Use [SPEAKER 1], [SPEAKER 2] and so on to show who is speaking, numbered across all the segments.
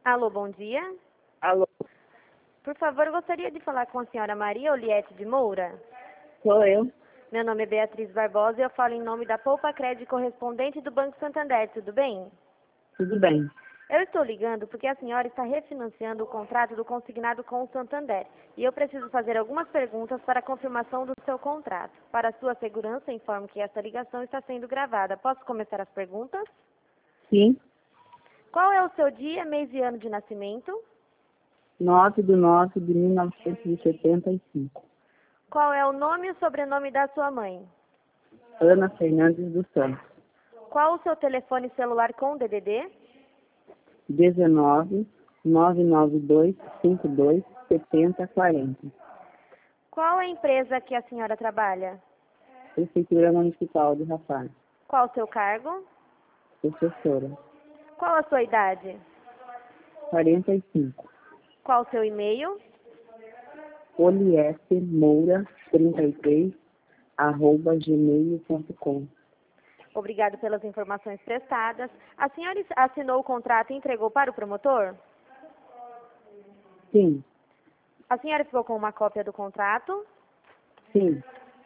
[SPEAKER 1] Alô, bom dia.
[SPEAKER 2] Alô,
[SPEAKER 1] Por favor, gostaria de falar com a senhora Maria Oliette de Moura.
[SPEAKER 2] sou eu.
[SPEAKER 1] Meu nome é Beatriz Barbosa e eu falo em nome da Poupa Crédito correspondente do Banco Santander, tudo bem?
[SPEAKER 2] Tudo bem.
[SPEAKER 1] Eu estou ligando porque a senhora está refinanciando o contrato do consignado com o Santander e eu preciso fazer algumas perguntas para a confirmação do seu contrato. Para sua segurança, informo que esta ligação está sendo gravada. Posso começar as perguntas?
[SPEAKER 2] Sim,
[SPEAKER 1] Qual é o seu dia, mês e ano de nascimento?
[SPEAKER 2] 9/9 de 1975.
[SPEAKER 1] Qual é o nome e o sobrenome da sua mãe?
[SPEAKER 2] Ana Fernandes dos Santos.
[SPEAKER 1] Qual o seu telefone celular com DDD?
[SPEAKER 2] 19 992 52 70 40.
[SPEAKER 1] Qual a empresa que a senhora trabalha?
[SPEAKER 2] Prefeitura Municipal de Rafar.
[SPEAKER 1] Qual o seu cargo?
[SPEAKER 2] Professora.
[SPEAKER 1] Qual a sua idade?
[SPEAKER 2] 45.
[SPEAKER 1] Qual o seu e-mail?
[SPEAKER 2] Oliette Moura 33 @gmail.com.
[SPEAKER 1] Obrigado pelas informações prestadas. A senhora assinou o contrato e entregou para o promotor?
[SPEAKER 2] Sim,
[SPEAKER 1] A senhora ficou com uma cópia do contrato?
[SPEAKER 2] sim,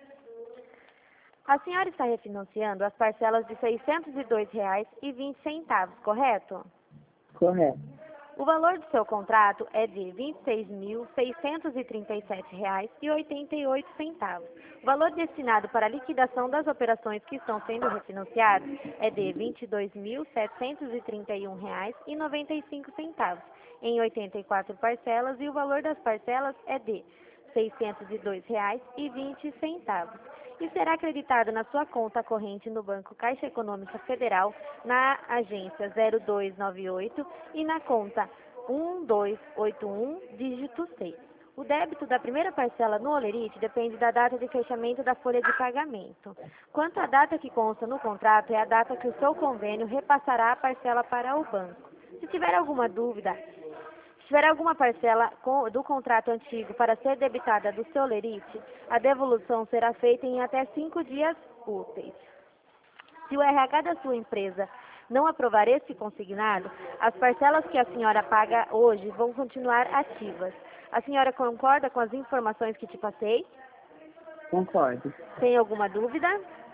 [SPEAKER 1] A senhora está refinanciando as parcelas de R$ 602,20, correto?
[SPEAKER 2] correto.
[SPEAKER 1] O valor do seu contrato é de R$ 26.637,88. O valor destinado para a liquidação das operações que estão sendo refinanciadas é de R$ 22.731,95 em 84 parcelas e o valor das parcelas é de R$ 602,20 e será acreditado na sua conta corrente no Banco Caixa Econômica Federal, na agência 0298 e na conta 1281, dígito 6. O débito da primeira parcela no Olerite depende da data de fechamento da folha de pagamento. Quanto à data que consta no contrato, é a data que o seu convênio repassará a parcela para o banco. Se tiver alguma dúvida, se tiver alguma parcela do contrato antigo para ser debitada do seu Olerite, a devolução será feita em até 5 dias úteis. Se o RH da sua empresa não aprovar esse consignado, as parcelas que a senhora paga hoje vão continuar ativas. A senhora concorda com as informações que te passei?
[SPEAKER 2] Concordo.
[SPEAKER 1] Tem alguma dúvida?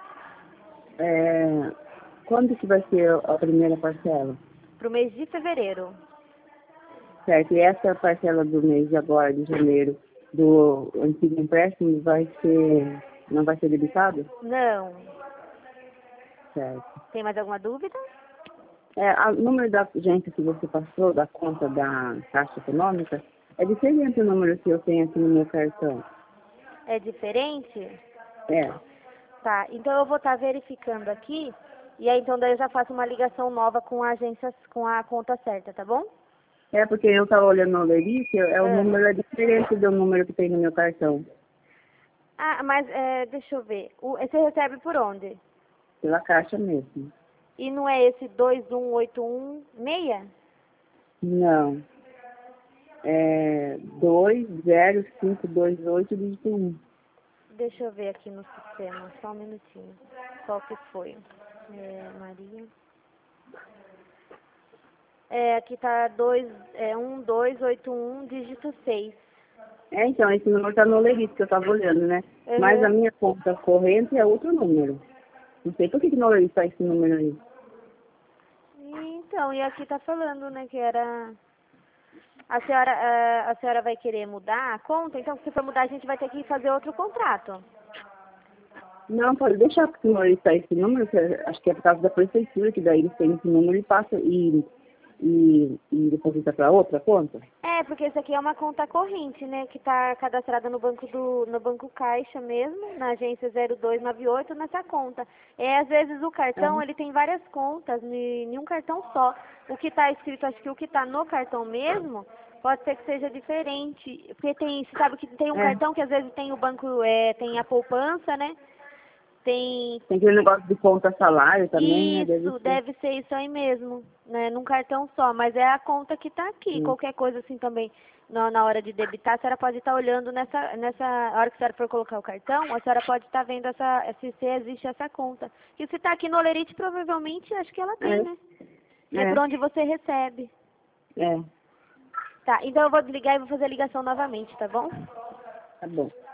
[SPEAKER 2] Quando que vai ser a primeira parcela?
[SPEAKER 1] Para o mês de fevereiro.
[SPEAKER 2] Certo, e essa parcela do mês de agora, de janeiro, do antigo empréstimo, não vai ser debitada?
[SPEAKER 1] Não.
[SPEAKER 2] Certo.
[SPEAKER 1] Tem mais alguma dúvida?
[SPEAKER 2] O número da agência que você passou, da conta da Caixa Econômica, é diferente do número que eu tenho aqui no meu cartão.
[SPEAKER 1] É diferente?
[SPEAKER 2] É.
[SPEAKER 1] Tá, então eu vou estar verificando aqui, e aí então daí eu já faço uma ligação nova com a agência, com a conta certa, tá bom?
[SPEAKER 2] É porque eu estava olhando no Lerice, o número é diferente do número que tem no meu cartão.
[SPEAKER 1] Ah, mas deixa eu ver. Você recebe por onde?
[SPEAKER 2] Pela Caixa mesmo.
[SPEAKER 1] E não é esse 21816?
[SPEAKER 2] Não. É 20528 dígito 1.
[SPEAKER 1] Deixa eu ver aqui no sistema, só um minutinho. Qual que foi? Maria. Aqui tá 1281, dígito 6.
[SPEAKER 2] Então, esse número está no Lerice que eu estava olhando, né?
[SPEAKER 1] Uhum.
[SPEAKER 2] Mas a minha conta corrente é outro número. Não sei por que no Lerice está esse número aí.
[SPEAKER 1] Então, e aqui tá falando, né, que era... A senhora vai querer mudar a conta? Então, se for mudar, a gente vai ter que fazer outro contrato.
[SPEAKER 2] Não, pode deixar porque no Lerice está esse número, que acho que é por causa da prefeitura, que daí eles têm esse número e passa e deposita para outra conta.
[SPEAKER 1] Porque isso aqui é uma conta corrente, né, que está cadastrada no Banco Caixa mesmo, na agência 0298, nessa conta. Às vezes o cartão, ele tem várias contas, em um cartão só. O que está escrito, acho que o que está no cartão mesmo, pode ser que seja diferente, porque você sabe que tem um cartão que às vezes tem o banco, tem a poupança, né? Tem
[SPEAKER 2] aquele negócio de conta salário também,
[SPEAKER 1] isso,
[SPEAKER 2] né?
[SPEAKER 1] deve ser isso aí mesmo, né? Num cartão só, mas é a conta que está aqui.
[SPEAKER 2] Sim.
[SPEAKER 1] Qualquer coisa assim também, na hora de debitar, a senhora pode estar olhando nessa hora que a senhora for colocar o cartão, a senhora pode estar vendo se existe essa conta. E se está aqui no Olerite, provavelmente, acho que ela tem, né? É por onde você recebe.
[SPEAKER 2] É,
[SPEAKER 1] Tá, então eu vou desligar e vou fazer a ligação novamente, tá bom?
[SPEAKER 2] tá bom.